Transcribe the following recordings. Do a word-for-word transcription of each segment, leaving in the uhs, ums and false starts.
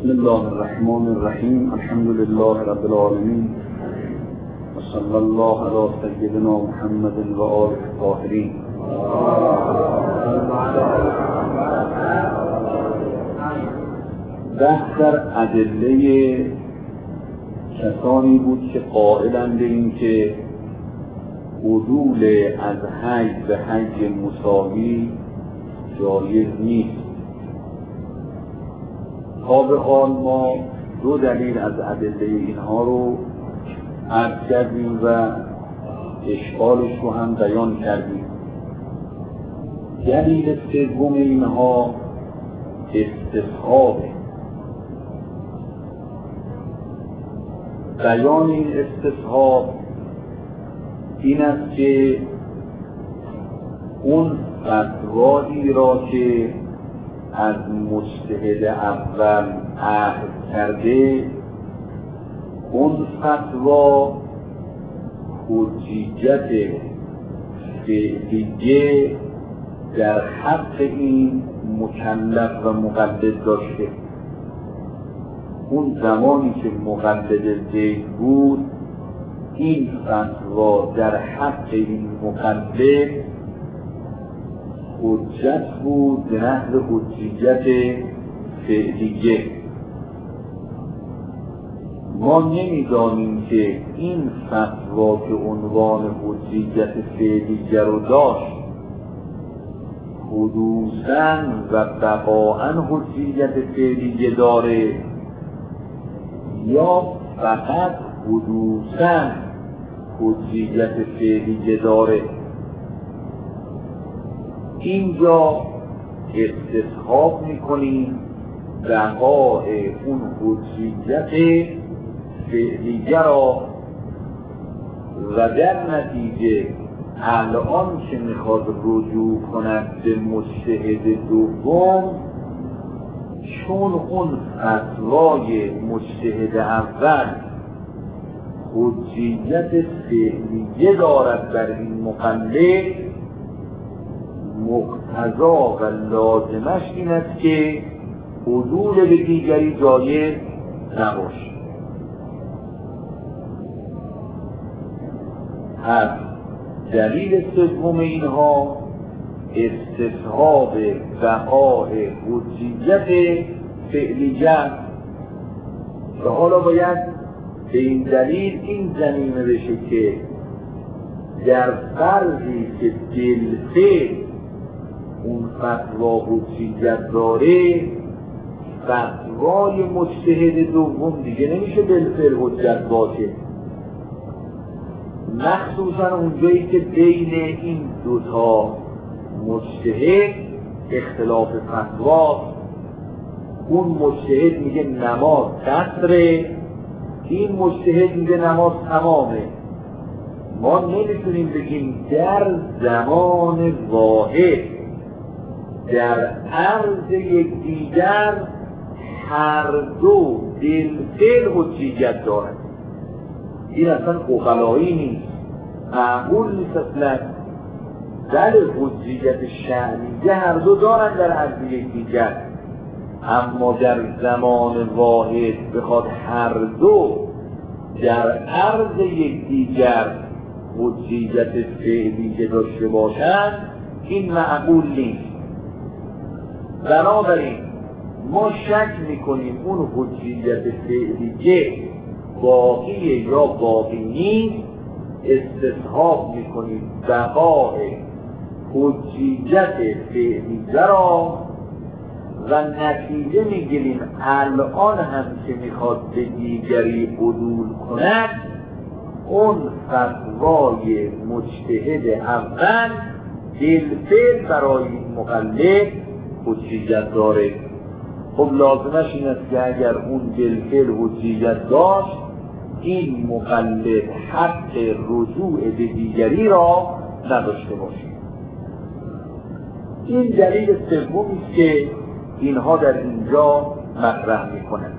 بسم الله الرحمن الرحیم. الحمد لله رب العالمین و صلی الله علی سیدنا محمد و آله الطاهرین. بحث در ادله کسانی بود که قائلند به این که عدول از حج به حج مساوی جایز نیست. تا به حال ما دو دلیل از ادله اینها رو عرض کردیم و اشکالش رو هم بیان کردیم. دلیل سوم اینها استصحابه. بیان این استصحاب این است که اون فتوایی را که از مجتهد اول اخذ کرده، اون فتوا حجیت فعلیه در حق این مکلف و مقلد داشته. اون زمانی که مقلد زید بود، این فتوا در حق این مقلد حجت بود به نحو حجیت فعلیه. ما نمیدانیم که این فتوا که عنوان حجیت فعلیه رو داشت حدوثاً و بقاءً حجیت فعلیه داره یا فقط حدوثاً حجیت فعلیه داره. اینجا استصحاب میکنیم بقاء اون حجیت فعلیه را و در نتیجه الان که میخواد رجوع کند به مجتهد دوم، چون اون فتوای مجتهد اول حجیت فعلیه دارد بر این مقلد، مقتضا و لازمش این است که عدول به دیگری جایز نباشد. پس دلیل سوم اینها استصحاب بقاء حجیت فعلیه است که حالا باید به این دلیل این ضمیمه بشه که در فرضی که بالفعل اون فتوا حجیت داره، فتوای مجتهد دوم دیگه نمیشه بالفعل حجت باشه، مخصوصا اونجایی که بین این دوتا مجتهد اختلاف فتواست. اون مجتهد میگه نماز قصره، این مجتهد میگه نماز تمامه. ما نمیتونیم بگیم در زمان واحد در عرض یکدیگر هر دو بالفعل حجیت دارد. این اصلا عقلایی نیست، معقول نیست اصلا. در حجیت شأنیه هر دو دارن در عرض یکدیگر، اما در زمان واحد بخواد هر دو در عرض یکدیگر حجیت فعلیه داشته باشند، این معقول نیست. بنابراین ما شک میکنیم اون حجیت فعلیه باقیه یا باقی نیست، استصحاب میکنیم بقاء حجیت فعلیه را و نتیجه میگیریم الان هم که میخواد به دیگری عدول کند، اون فتوای مجتهد اول بالفعل برای مقلد حجیت داره. خب لازمش این است که اگر اون بالفعل حجیت داشت، این مقلد حق رجوع به دیگری را نداشته باشه. این دلیل سومی است که اینها در اینجا مطرح میکنند.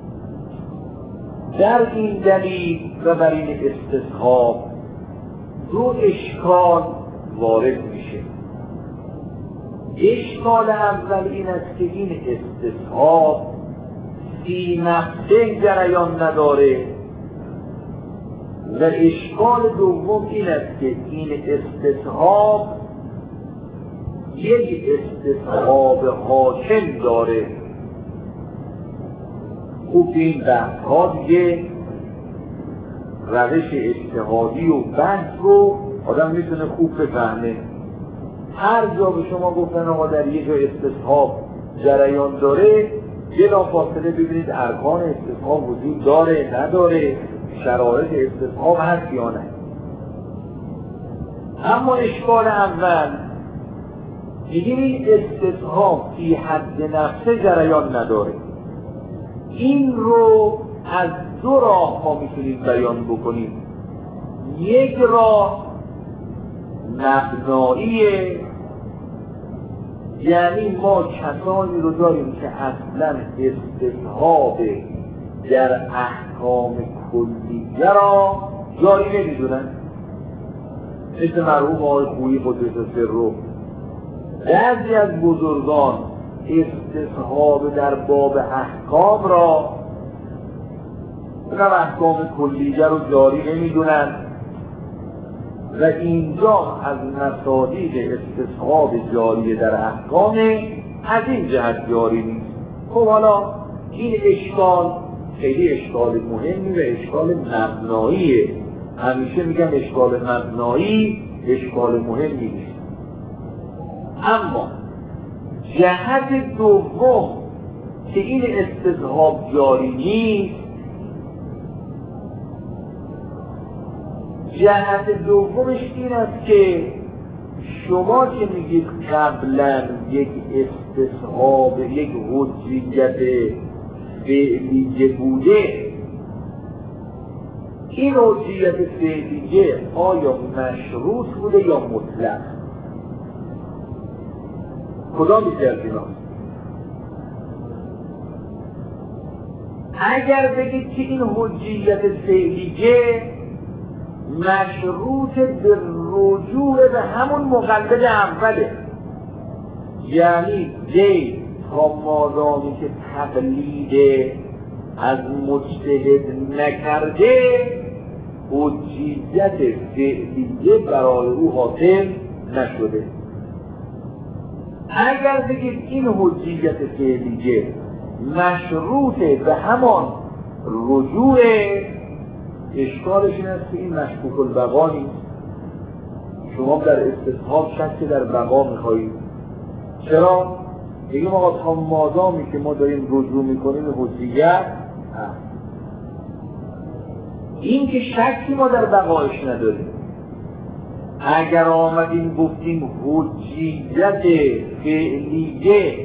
در این دلیل و بر این استصحاب دو اشکال وارد میشه. اشکال اول این است که این استصحاب فی نفسه جریان نداره. و اشکال دوم این است که این استصحاب یک استصحاب حاکم داره. خوب این بحث ها دیگه روش اجتهادی و بحث رو آدم میتونه خوب بفهمه. هر جا به شما گفتن آقا در یه جا استصحاب جریان داره، بلافاصله ببینید ارکان استصحاب وجود داره نداره، شرایط استصحاب هست یا نه. اما اشکال اول میگیم این استصحاب فی حد نفسه جریان نداره. این رو از دو راه ما میتونیم بیان بکنیم. یک راه مبناییه، یعنی ما کسانی رو داریم که اصلا استصحاب در احکام کلیه را جاری نمیدونن، مثل مرحوم آقای خویی قدس سره. بعضی از بزرگان استصحاب در باب احکام را، اونم احکام کلیه رو جاری نمیدونن و اینجا از مصادیق استصحاب جاری در احکام از این جهت جاری نیست. خب حالا این اشکال خیلی اشکال مهمی و اشکال مبناییه. همیشه میگم اشکال مبنایی اشکال مهمی نیست. اما جهت دوم که این استصحاب جاری نیست، جهت دومش این است که شما که میگید قبلا یک استصحاب یک حجیت فعلیه بوده، این حجیت فعلیه آیا مشروط بوده یا مطلق؟ کدام بیشتر از اینا؟ اگر بگید که این حجیت فعلیه مشروط به رجوع به همون مقلد اوله، یعنی دی تا مادامی که تقلید از مجتهد نکرده حجیت فعلیه برای او حاصل نشده. اگر بگید این حجیت فعلیه مشروط به همان رجوع، اشکالش این است که این مشکوک البقا نیست. شما در استصحاب شک در بقا میخواهید. چرا؟ بگیم آقا تا مادامی که ما داریم رجوع میکنیم حجیت، این که شکی ما در بقایش نداریم. اگر آمدیم گفتیم حجیت فعلیه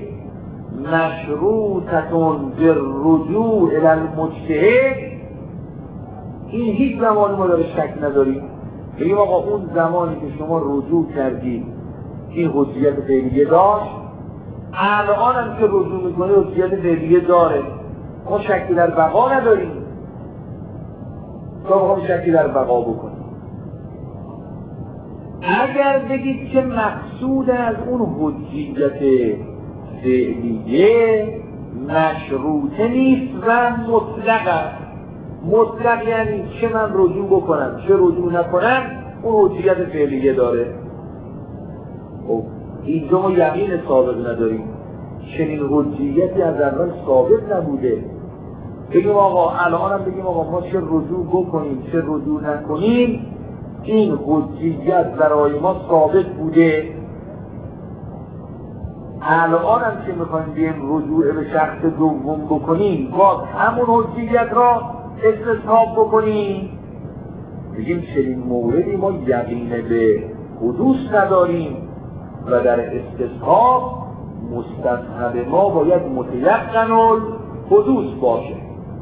مشروطتون به رجوع الی المجتهد، این هیچ زمانی ما داره شک نداریم. بگیم آقا اون زمانی که شما رجوع کردید این حجیت فعلیه داشت، الان هم که رجوع میکنه حجیت فعلیه داره، ما شکی در بقا نداریم. تا بخوام شکی در بقا بکنیم. اگر بگید که مقصود از اون حجیت فعلیه مشروطه نیست و مطلق است. مطلق یعنی چه من رجوع بکنم چه رجوع نکنم اون حجیت فعلیه داره. خب اینجا ما یقین ثابت نداریم، چنین حجیتی از اول ثابت نبوده. بگیم آقا الان هم بگیم آقا ما چه رجوع بکنیم چه رجوع نکنیم، این حجیت برای ما ثابت بوده. الان هم که میخوایم بیم رجوع به شخص دوم بکنیم باز همون حجیت را استصحاب بکنیم. بگیم چنین موردی ما یقین به حدوث نداریم و در استصحاب مستصحب ما باید متیقن الحدوث باشه.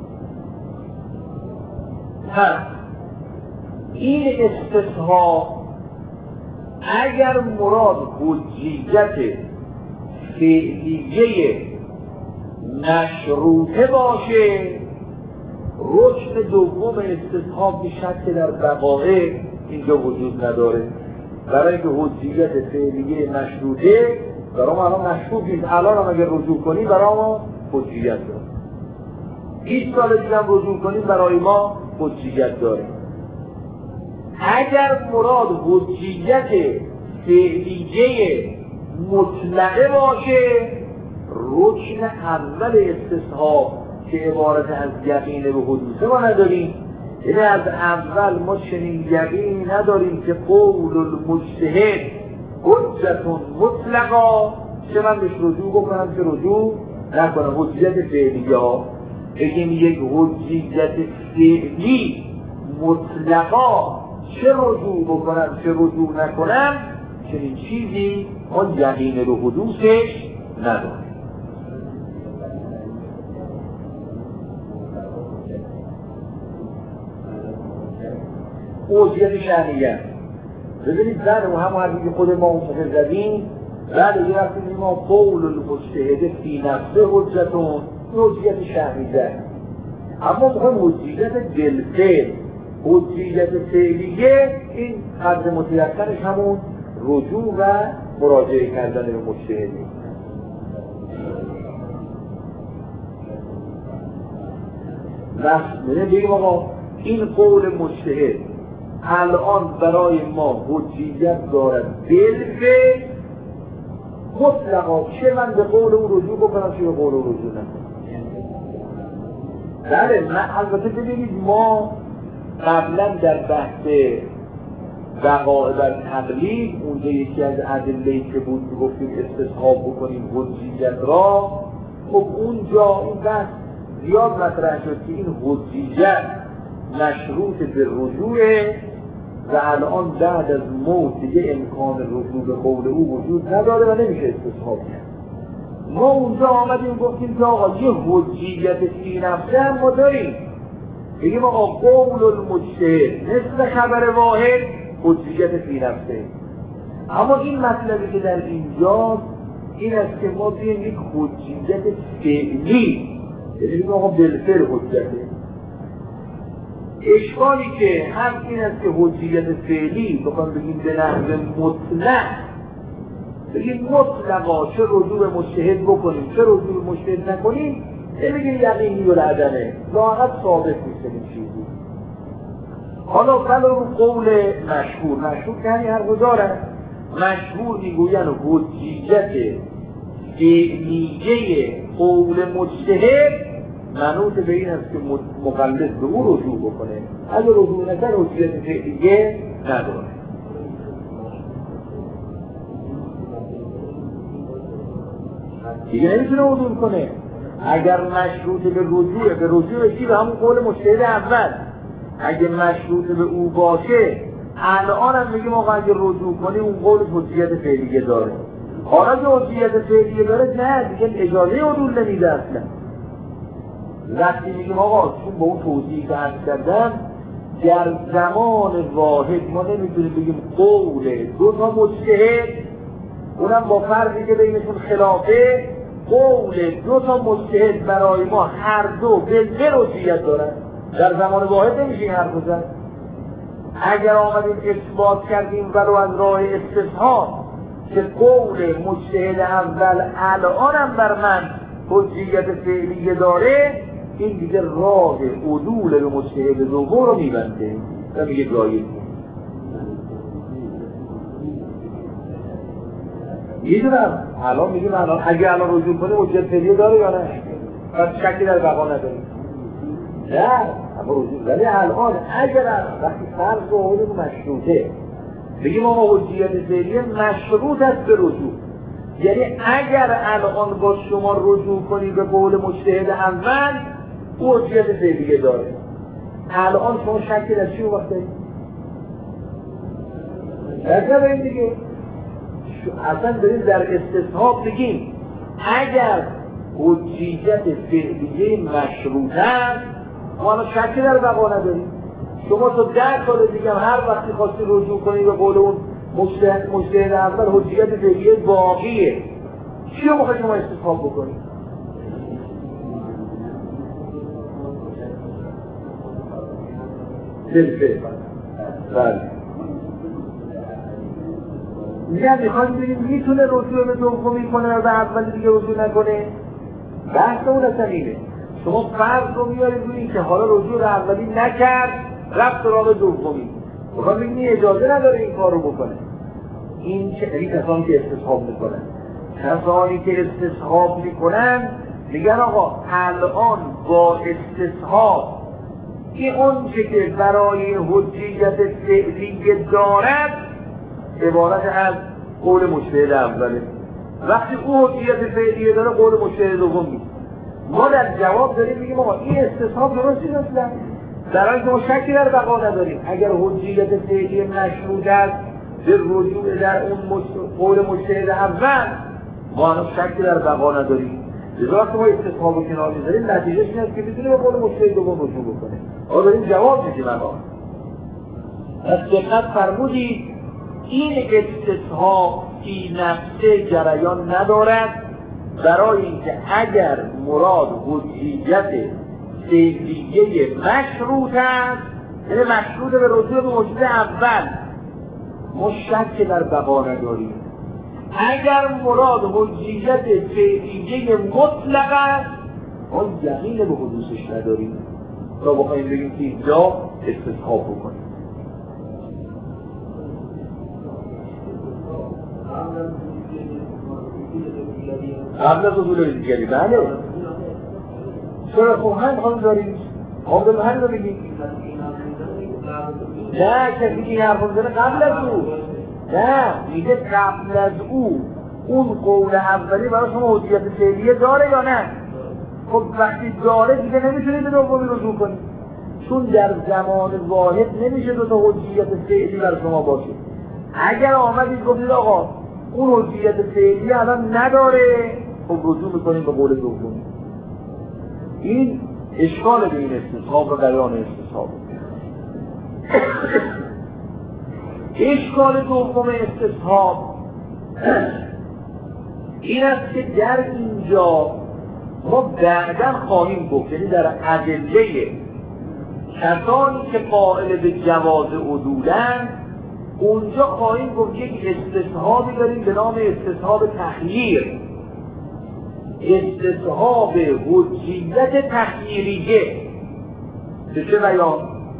پس این استصحاب اگر مراد حجیت فعلیه مشروطه باشه، رشد دوم استصحاب شک در بقایه اینجا وجود نداره. برای اینکه حجیت فعلیه مشروطه برای ما الان مشروط نیست، الان هم اگر رجوع کنی برای ما حجیت داره. بیست سال دیگه هم رجوع کنیم برای ما حجیت داره. اگر مراد حجیت فعلیه مطلقه باشه، رکن اول استصحاب که عبارت از یقین به حدوثه ما نداریم. یعنی از اول ما چنین یقینی نداریم که قول المجتهد حجت مطلقا، چه من بهش رجوع بکنم چه رجوع نکنم. حجیت فعلیه ها بگیم یک حجیت فعلی مطلقا، چه رجوع بکنم چه رجوع نکنم، چنین چیزی ما یقین به حدوثش نداریم. حجیت شأنیه ببینید زن و همه حرفی که خود ما اون موقع زدیم، بعد یه وقتی ما قول المجتهد فی نفسه حجتون، حجیت شأنیه. اما مهم حجیت دلفعل، حجیت فعلیه، این قدر متیقنش همون رجوع و مراجعه کردن به مجتهدی. نمی‌دونم بگیم آقا این قول مجتهد الان برای ما حجیت دارد بالفعل مطلقا، چه من به قول او رجوع بکنم چه به قول او رجوع نکنم. بله، من البته ببینید ما قبلا در بحث وقائع در تقلید اونجا یکی از ادله‌ای که بود که گفتیم استصحاب بکنیم حجیت را، خب اونجا این بحث زیاد مطرح شد که این حجیت مشروط به رجوعه و الان بعد از موت دیگه امکان رجوع به قول او وجود نداره و نمیشه استصحاب کرد. ما اونجا آمدیم گفتیم که آقا یه حجیت فی نفسه هم ما داریم، بگیم آقا قول المجتهد مثل خبر واحد حجیت فی نفسه. اما این مطلبی که در اینجاست این است که ما بیم یک حجیت فعلی، یعنی آقا بالفعل حجته. اشکالی که هم این است که حجیت فعلی بخوام بگیم به نحو مطلق، بگیم مطلقا چه رجوع به مجتهد بکنیم چه رجوع به مجتهد نکنیم، نمیگیم یقینی و عدمه، لااقل ثابت نیست این چیزی. حالا ولو قول مشهور، مشهور که همین حرفو دارن، مشهور میگوین حجیت فعلیه قول مجتهد منوط به این است که مقلد به او رجوع بکنه، اگه رجوع نکنه حجیت فعلیه نداره. دیگه نمیتونه رجوع کنه. اگر مشروط به رجوع، به رجوع چی؟ به همون قول مجتهد اول. اگه مشروط به او باشه الان هم میگیم آقا اگه رجوع کنی اون قول حجیت فعلیه داره. حالا که حجیت فعلیه داره نه دیگه اجازه عدول نمیده اصلا. وقتی میگیم آقا چون با اون توضیح که عرض کردم در زمان واحد ما نمیتونیم بگیم قول دو تا مجتهد، اونم با فرقی که بینشون خلافه، قول دو تا مجتهد برای ما هر دو به حجیت دارن. در زمان واحد نمیشه این حرف بزن. اگر آمدیم اثبات کردیم ولو از راه استصحاب که قول مجتهد اول الانم بر من حجیت فعلیه داره، این دیگه راه عدول به مجتهد دوم رو میبنده و میگه جایز. میدونم الان میگیم الان اگه الان رجوع کنه حجیت فعلیه داره یا نه؟ پس شکی در بقا نداریم. نه اما رجوع، ولی الان اگر وقتی فرض و عدول مشروطه بگیم آقا حجیت فعلیه مشروط است به رجوع، یعنی اگر الان با شما رجوع کنی به قول مجتهد اول او حجیت فعلیه داره. الان شما شکی در چی وقت دارید؟ اگر داریم دیگه اصلا داریم در استصحاب بگیم اگر حجیت فعلیه مشروط است ما الان شکی در بقا نداریم. شما تا ده سال دیگه هر وقتی خواستی رجوع کنی به قول اون مجتهد مجتهد اول حجیت فعلیه باقیه، چی رو میخوای شما استصحاب بکنی؟ دلفه بله میگم میخوایم بگیم میتونه رجوع به دومی کنه و به اول دیگه رجوع نکنه. بحث اون اصلا اینه شما فرض رو میارید روی این که حالا رجوع به اولی نکرد، رفت سراغ دومی، بخواد بگید اجازه نداره این کار رو بکنه. این چه این کسانی که استصحاب میکنن، کسانی که استصحاب میکنن میگن آقا الان با استصحاب این اون چه که برای حجیت فعلی دارد عبارت از قول مجتهد اوله. وقتی او حجیت فعلی داره قول مجتهد دوم نیست. ما در جواب داریم میگیم آقا این استصحاب درست نیست اصلا، در حالی که ما شکی در بقا نداریم. اگر حجیت فعلی مشروط است به رجوع در اون قول مجتهد اول، ما هنوز شکی در بقا نداریم. لذا وقتی ما استصحاب رو کنار میذاریم نتیجهش این است که میتونه به قول مجتهد دوم رجوع بکنه. آقا داریم جواب میدیم. آقا پس دقت فرمودید این استصحاب فی نفسه جریان ندارد، برای اینکه اگر مراد حجیت فعلیه مشروط است، یعنی مشروط به رجوع به مجتهد اول، ما شک در بقا نداریم. اگر مراد حجیت فعلیه مطلق است، ما یقین به حدوثش نداریم تا بخوایم بگیم که اینجا استصحاب بکنیم. قبل از حضور دیگری بله. چرا خب هم هم داریم هم هم رو بگیم نه کسی که این حرف رو قبل از او نه میگه قبل از او اون قول اولی برای شما حجیت فعلیه داره یا نه؟ خب وقتی داره دیگه نمیتونید به دومی رجوع کنید، چون در زمان واحد نمیشه دو تا حجیت فعلی برای شما باشه. اگر آمدید گفتید آقا اون حجیت فعلی الان نداره، خب رجوع میکنیم به قول دومی. این اشکال به این استصحاب و بیان استصحاب. اشکال دوم استصحاب این است که در اینجا ما بعداً خواهیم گفت، یعنی در ادله کسانی که قائل به جواز عدولند، اونجا خواهیم گفت یک استصحابی داریم به نام استصحاب تخییر، استصحاب حجیت تخییریه. به چه بیان؟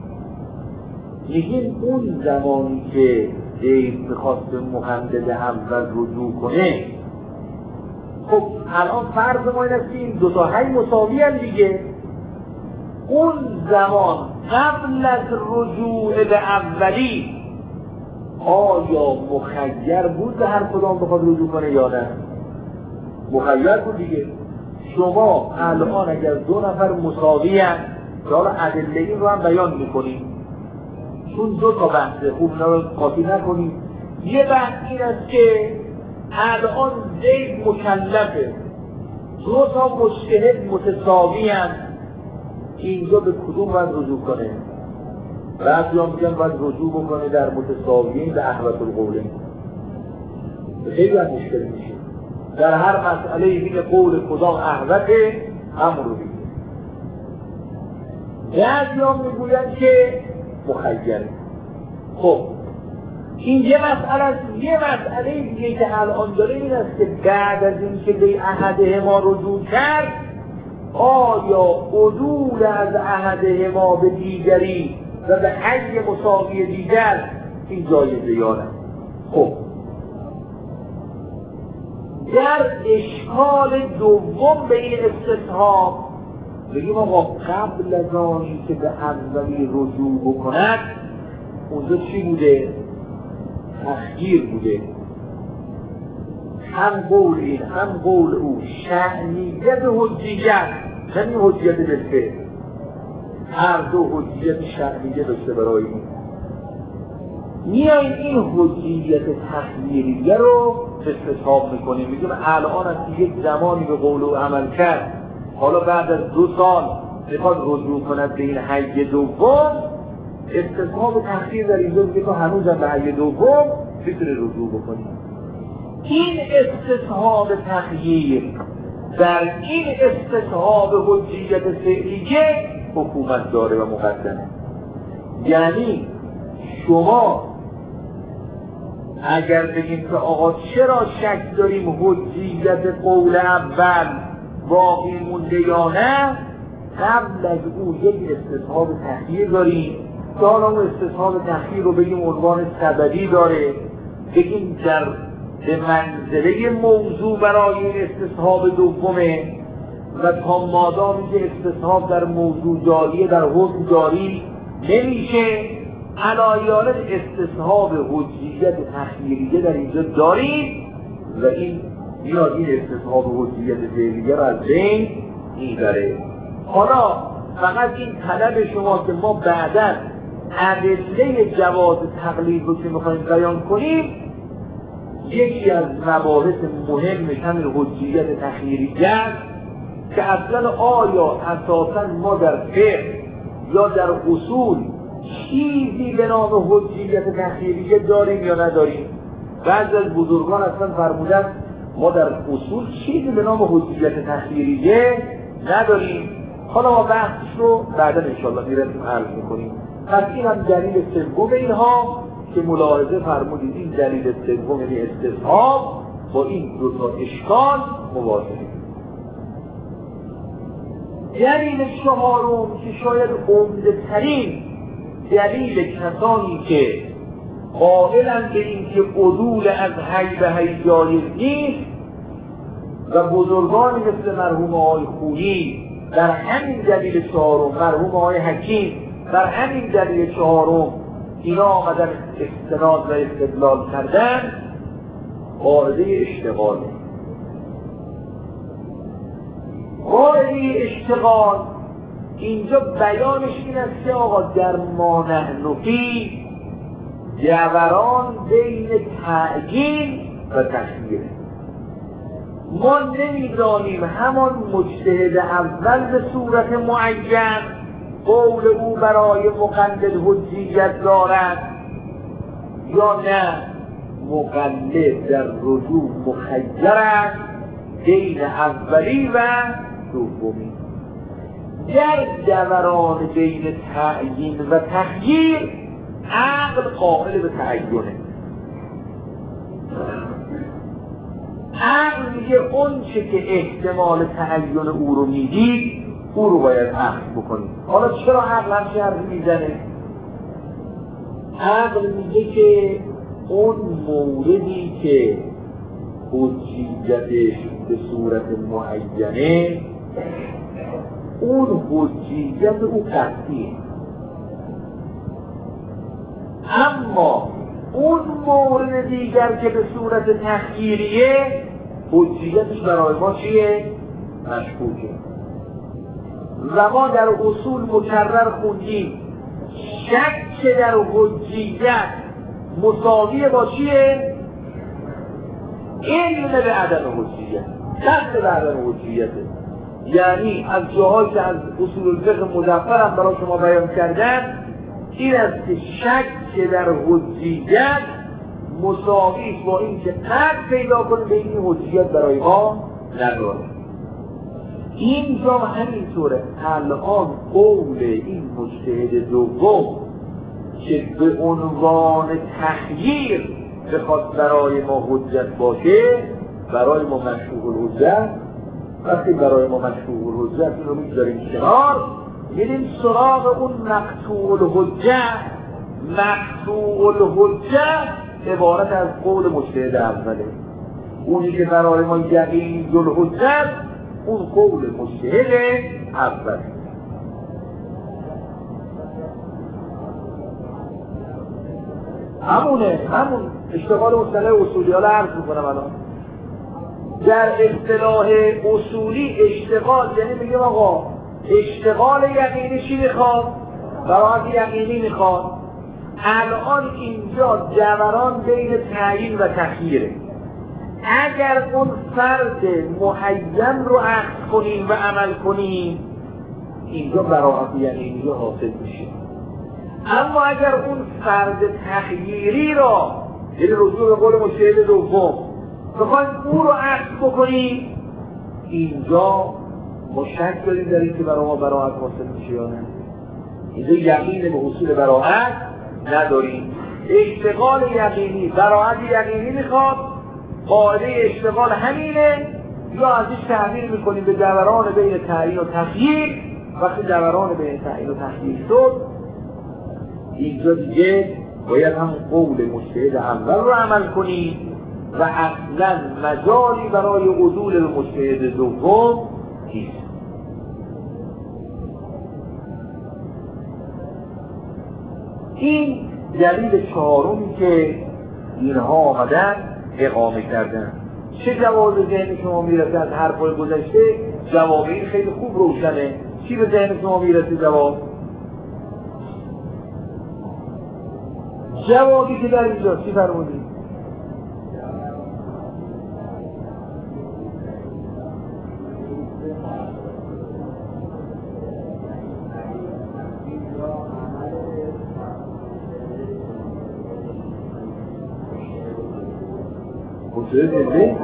میگیم اون زمانی که دید میخواست به مهندد اول رجوع کنه، خب الان فرض ما این است که این دو تا حی مساوی هم دیگه، اون زمان قبل از رجوع به اولی آیا مخیر بود به هر کدام بخواد رجوع کنه یا نه؟ مخیر بود دیگه. شما الان اگر دو نفر مساوی هم که حالا ادله این رو هم بیان میکنیم، چون دو تا بحثه خوب اینا رو قاطی نکنیم. یه بحث این است که الان زید مکلفه، دو تا مجتهد متساوی هم، اینجا به کدوم باید رجوع کنه؟ بعضی ها میگن باید رجوع بکنه در متساویین به احوط القولین. خیلی هم مشکل میشه در هر مسئله این قول کدام احوطه هم رو بگه. بعضی ها میگوین که مخیره. خب این یه مسئله است. یه مسئله دیگه که الان داره این است که بعد از این که به احده ما رجوع کرد، آیا عدول از احده ما به دیگری و به حی مساوی دیگر این جایزه یا نه؟ خب در اشکال دوم به این استصحاب بگیم آقا قبل از آنی که به اولی رجوع بکند اونجا چی بوده؟ تخییر بوده. هم قول این هم قول او شأنیت حجیت، یعنی حجیت بالفعل، هر دو حجیت شأنیه داشته برای این. میاییم این حجیت تخییریه رو استصحاب میکنیم، میگیم الان از یک زمانی به قول و عمل کرد، حالا بعد از دو سال میخواد رجوع کند به این حی دوم، استصحاب تخییر در اینجا میگه تو هنوز هم به حی دوم میتونه رجوع بکنی. این استصحاب تخییر در این استصحاب حجیت فعلیه حکومت داره و مقدمه. یعنی شما اگر بگیم که آقا چرا شک داریم حجیت قول اول باقی مونده یا نه، قبل از او یک استصحاب تخییر داریم که حالا اون استصحاب تخییر رو بگیم عنوان سببی داره، بگیم در به منزله موضوع برای این استصحاب دومه و تا مادامی که استصحاب در موضوع جاریه در حکم جاری نمیشه. علایال استصحاب حجیت تخییریه در اینجا داریم و این میاد این استصحاب حجیت فعلیه را از بین میبره. حالا فقط این طلب شما که ما بعداً ادله جواز تقلید رو که میخوایم بیان کنیم، یکی از مباحث مهمش همین حجیت تخییریه است که اصلا آیا اساساً ما در فقه یا در اصول چیزی به نام حجیت تخییریه داریم یا نداریم. بعضی از بزرگان اصلا فرمودن ما در اصول چیزی به نام حجیت تخییریه نداریم. حالا ما بحثش رو بعدا انشاءالله میرسیم عرض میکنیم. پس این هم دلیل سوم اینها که ملاحظه فرمودید این دلیل سوم یعنی استصحاب با این دو تا اشکال مواجهه. دلیل چهارم که شاید عمده ترین دلیل کسانی که قائلند به این که عدول از حی به حی جایز نیست و بزرگانی مثل مرحوم آقای خویی در همین دلیل چهارم، مرحوم آقای حکیم در همین دلیل چهارم اینا آمدن استناد و استدلال کردن، قاعده اشتغاله. قاعده اشتغال اینجا بیانش این است که آقا در ما نحن فی جوران بین تعیین و تخییر. ما نمیدانیم همان مجتهد اول به صورت معین قول او برای مقلد حجیت دارد یا نه مقلد در رجوع مخیر است بین اولی و دومی. در دوران بین تعیین و تخییر عقل قائل به تعیینه. عقل میگه اون چه که احتمال تعیین او رو میدید او رو باید اخذ بکنید. حالا چرا عقل همچه حرفی میزنه؟ عقل میگه که اون موردی که حجیتش به صورت معینه اون حجیت او قطعیه، اما اون مورد دیگر که به صورت تخییریه حجیتش برای ما چیه؟ مشکوکه. و ما در اصول مکرر خوندیم شک در حجیت مساوی با چیه؟ علم به عدم حجیت، شک به عدم حجیته. یعنی از جاهایی که از اصول الفقه مظفر هم برای شما بیان کردن این است که شک در حجیت مساوی با این که قطع پیدا کنه به این حجیت برای ما نداره. اینجا همینطوره. الان قول این مجتهد دوم که به عنوان تخییر بخواد برای ما حجت باشه برای ما مشروع الحجت، وقتی برای ما مشروع الحجت این رو میگذاریم کنار میریم سراغ اون مقطوع الحجت. مقطوع الحجت عبارت از قول مجتهد اوله، اونی که برای ما یقین الحجت اون قول مجتهد اول. همونه همون اشتغال اصطلاح اصولی ها رو عرض میکنم. الان در اصطلاح اصولی اشتغال یعنی میگم آقا اشتغال یقینی چی میخواد؟ براحت یقینی میخواد. الان اینجا دوران بین تعیین و تخییره. اگر اون فرد معین رو اخذ کنیم و عمل کنیم اینجا براحت یقینی حاصل میشه. اما اگر اون فرد تخییری را یعنی رجوع به قول مجتهد دوم بخوایم او رو اخذ بکنیم اینجا ما شک داریم در این که برای ما براحت حاصل میشه یا نه. اینجا یقین به اصول براحت نداریم. اشتغال یقینی براحت یقینی میخواد، قاعده اشتغال همینه، یا ازش تعبیر میکنیم به دوران بین تعیین و تخییر وقتی دوران بین تعیین و تخییر شد، اینجا دیگه باید هم قول مجتهد اول رو عمل کنید و اصلا مجالی برای عدول به مجتهد دوم نیست. این دلیل چهارمی که اینها آمدن اقامه کردن. چه جواب ذهن شما میرسه از حرفای گذشته؟ جواب این خیلی خوب روشنه. چی به ذهن شما میرسه جواب؟ جوابی که در اینجا چی فرمودید؟ مجتهد زنده؟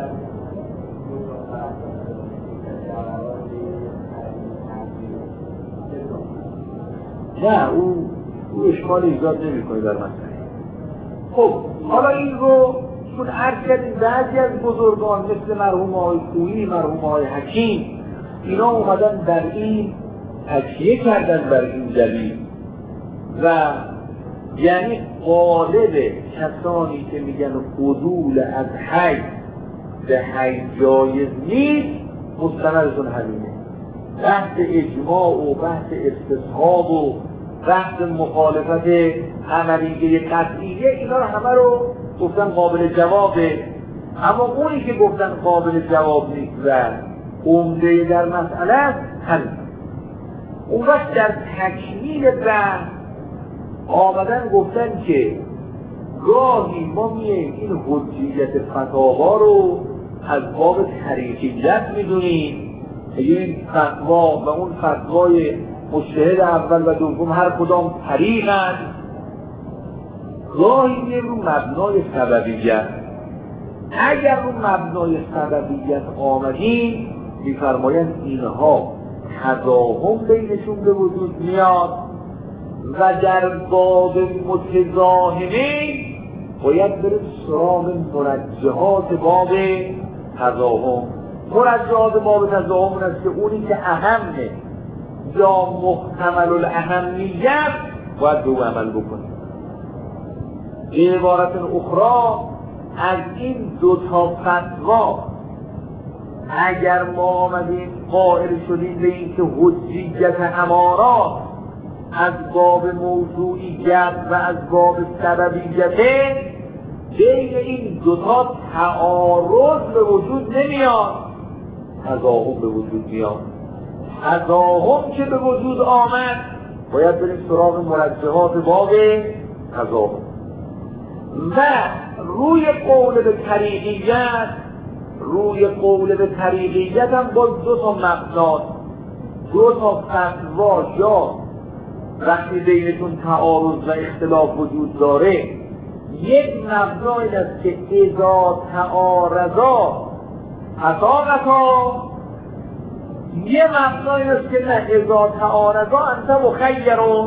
نه، او او اشکال ایجاد نمی‌کنه در مسئله. خب حالا این رو چون عرض کردیم بعضی از بزرگان مثل مرحوم آقای خویی، مرحوم آقای حکیم، اینا اومدن در این تکیه کردن بر این دلیل و یعنی غالب کسانی که میگن عدول از حی به حی جایز نیست مستندشون همینه. بحث اجماع و بحث استصحاب و بحث مخالفت عملیه قطعیه اینا رو همه رو گفتن قابل جوابه، اما اونی که گفتن قابل جواب نیست و عمده در مسئله است همین. اون وقت در تکمیل بحث آمدن گفتن که گاهی ما میاییم این حجیت فتاوا رو از باب طریقیت میدونیم، این فتوا و اون فتوای مجتهد اول و دوم هر کدام طریقن. گاهی میاییم رو مبنای سببیت. اگر رو مبنای سببیت آمدیم میفرمایند اینها تضاهم بینشون به وجود میاد و در باب متضاهمه باید بریم سراغ مرجحات باب تضاهم. مرجحات باب تضاهم این است که اونی که اهمه یا محتمل الاهمیت باید دو عمل بکنیم. به عبارت اخرى از این دو تا فتوا اگر ما آمدیم قائل شدیم به این که حجیت امارات از باب موضوعیت و از باب سببیت بین این دوتا تعارض به وجود نمیاد، تضاهم به وجود میاد. تضاهم که به وجود آمد باید بریم سراغ مرجحات باب تضاهم و روی قول به طریقیت روی قول به طریقیت هم باز دو تا مبنا، دو تا فتوا یا وقتی بینتون تعارض و اختلاف وجود داره یک مبنا این است که اذا تعارضا تطابقا، یه مبنا این است که نه اذا تعارضا انت مخیرون.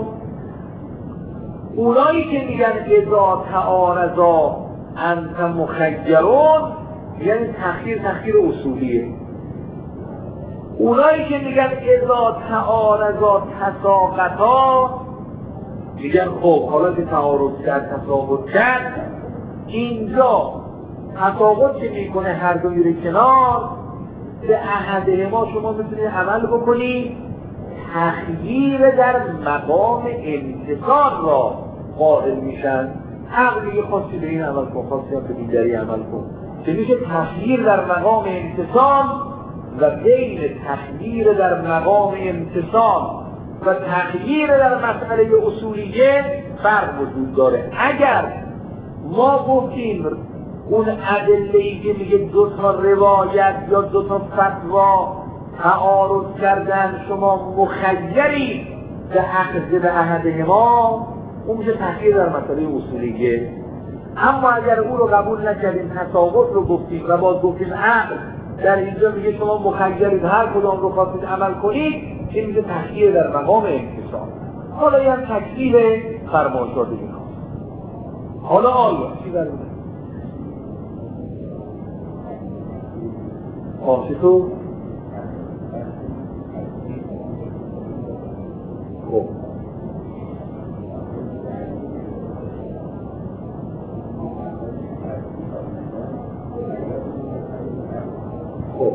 اونایی که میگن اذا تعارضا انت مخیرون یعنی تخییر تخییر اصولیه. اونایی که میگن اذا تعارضا تساقطا میگن خب حالا که تعارض کرد تساقط کرد، اینجا تساقط که میکنه هر دو میره کنار، به احده ما شما میتونید عمل بکنید تخییر در مقام امتصال را قائل میشن. عقلی خاصی به این عمل کن، خاصی هم به دیگری عمل کن، که میشه تخییر در مقام امتصال و بین تخییر در مقام امتصال و تخییر در مسئله اصولیه فرق وجود داره. اگر ما گفتیم اون ادله‌ای که میگه دو تا روایت یا دو تا فتوا تعارض کردن شما مخیری به اخذ به احده ما، اون میشه تخییر در مسئله اصولیه. اما اگر او رو قبول نکردیم تساقط رو گفتیم و باز گفتیم عقل در اینجا میگه شما مخیرید هر کدام رو خواستید عمل کنید، این میشه تخییر در مقام امتصال. حالا یه تکلیف فرمایشات میخواد. حالا آیا چی در میده؟ آشتو خب خب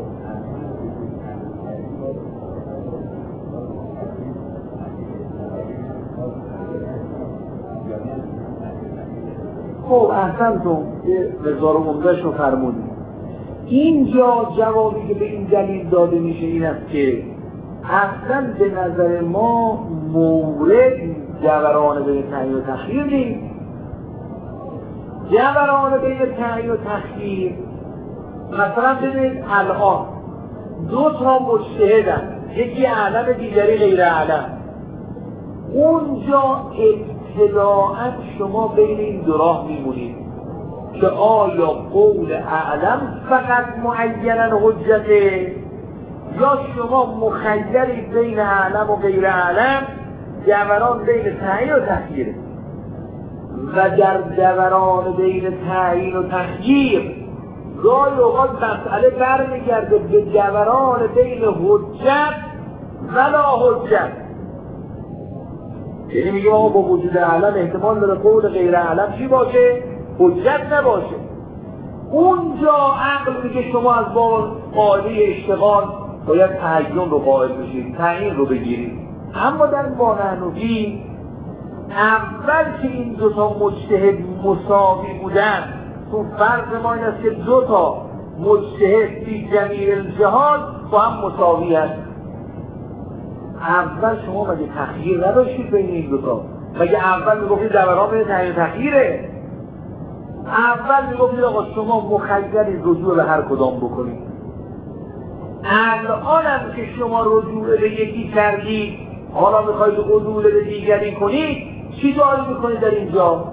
خب احسنتون یه رضا رو عمده‌ش رو فرمودید. اینجا جوابی که به این دلیل داده میشه این است که اصلا به نظر ما مورد جبران بین تعیین و تخییر نیست. جبران بین تعیین و تخییر مثلا ببینید الان دو تا مجتهدن، یکی اعلم دیگری غیر اعلم. اونجا ابتداعا شما بین این دو راه میمونید که آیا قول اعلم فقط معیناً حجته یا شما مخیرید بین اعلم و غیر اعلم. جبران بین تعیین و تخییر و در جبران بین تعیین و تخییر گاهی اوقات مسئله برمیگرده به جبران بین حجت و لا حجت. یعنی میگه ما با وجود اعلم احتمال داره قول غیر اعلم چی باشه؟ حجت نباشه. اونجا عقل میگه شما از با قاعده اشتغال باید تعیین رو قائل بشید، تعیین رو بگیرید. اما در مانعنوی اول که این دوتا مجتهد مساوی بودن، تو فرض ما این است که دوتا مجتهد فی جمیع الجهات با هم مساوی هست. اول شما مگه تخییر نداشتید بین این دوتا؟ مگه اول میگفتید جبران بین تعیین و تخییره؟ اول میگفتید آقا شما مخیرید رجوع به هر کدام بکنید. الان هم که شما رجوع به یکی کردید، حالا میخواید رجوع به دیگری کنید، چی داری میکنید در اینجا؟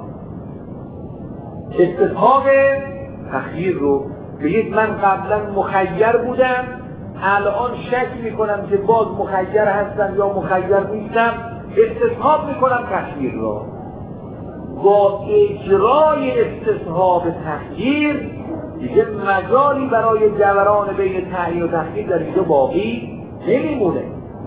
استصحاب تخییر رو بگید من قبلا مخیر بودم، الان شک میکنم که باز مخیر هستم یا مخیر نیستم، استصحاب میکنم تخییر رو. با اجرای استصحاب تخییر دیگه مجالی برای جبران بین تعیین و تخییر در اینجا باقی نمیمونه.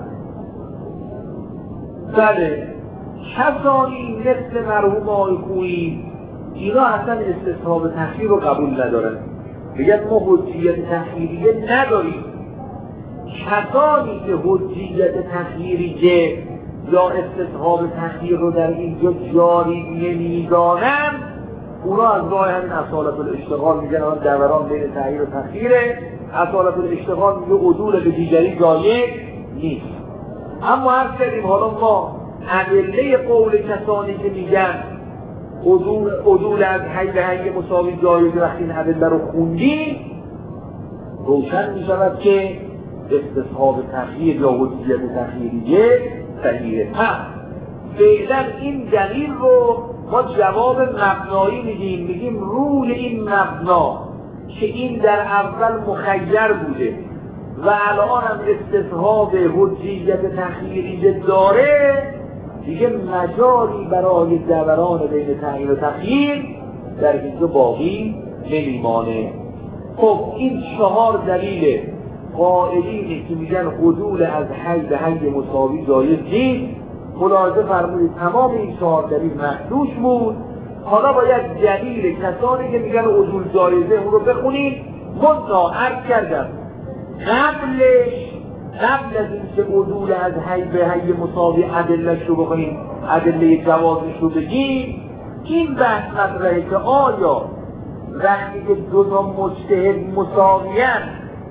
بله، کسانی مثل مرحوم آقای خویی اینا اصلا استصحاب تخییر رو قبول ندارن، میگن ما حجیت تخییریه نداریم. کسانی که حجیت تخییریه یا استصحاب تخییر رو در اینجا جاری نمیدانن، اونا از راه همین اصالت الاشتغال میگن آن جبران بین تعیین و تخییره. اصالت الاشتغال میگه عدول به دیگری جایز نیست. اما هر کردیم حالا ما ادله قول کسانی که میگن عدول, عدول از حی به حی مساوی جایز، وقتی این ادله رو خوندیم روشن میشود که استصحاب تخییر یا حجیت تخییریه صحیحه. پس فعلا این دلیل رو ما جواب مبنایی میدیم، میگیم روی این مبنا که این در اول مخیر بوده و الان هم استصحاب حجیت تخییریه داره، دیگه مجالی برای جبران بین تعیین و تخییر در اینجا باقی نمیمانه. خب این چهار دلیل قائلینه که میگن عدول از حی به حی مساوی جایز نیست. ملاحظه فرمودید تمام این چهار دلیل مخدوش بود. حالا باید دلیل کسانی که میگن عدول جایزه اون رو بخونید. منتها عرض کردم قبلش قبل از این که عدول از حی به حی مساوی ادله‌اش رو بخونیم، ادله جوازش رو بگیم، این بحث مطرحه که آیا وقتی که دو تا مجتهد مساویان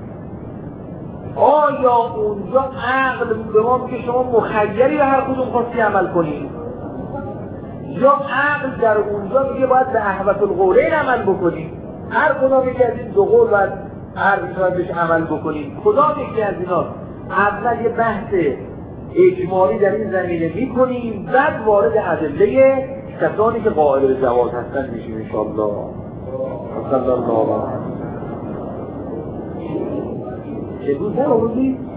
آیا اونجا عقل به ما میگه شما مخیری به هر کدوم خواستی عمل کنید، یا عقل در اونجا میگه باید به احوط القولین عمل بکنید؟ هر کدام یکی از این دو قول باید هر باید بهش عمل بکنید. کدام یکی از اینا؟ اول یه بحث اجمالی در این زمینه میکنیم، بعد وارد ادله کسانی که قائل به جواز هستن میشیم انشاءالله. صلی الله علیه و سلم. چه روز نروزی؟